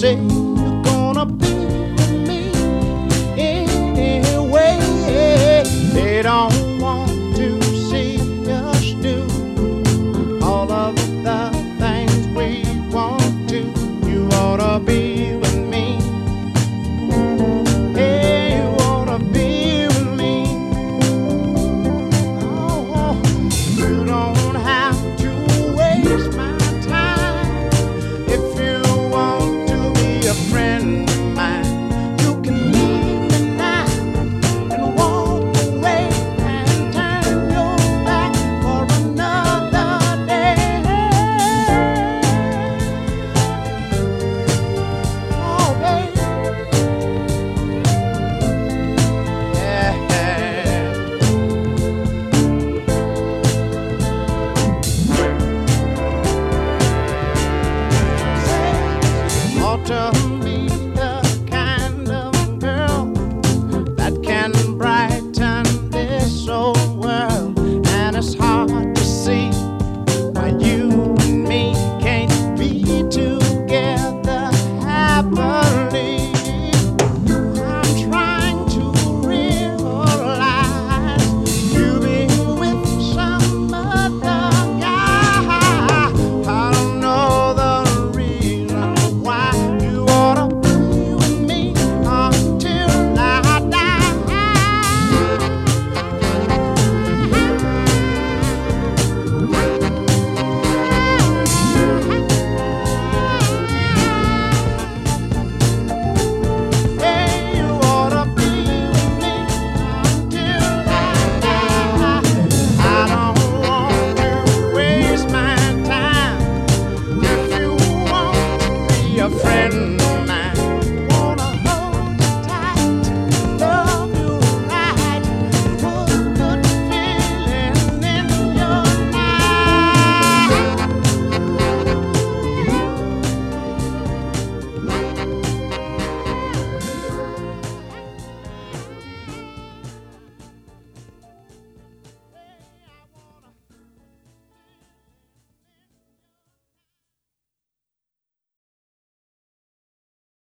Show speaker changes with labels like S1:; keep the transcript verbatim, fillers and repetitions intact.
S1: say you're gonna be with me anyway. They don't want to see us do all of the things we want to. You ought to be with me. Hey, you ought to be with me. Oh, you don't have to waste my time. If you want to be a friend of mine, you can leave tonight and walk away and turn your back for another day. Oh, baby. Yeah. Ought to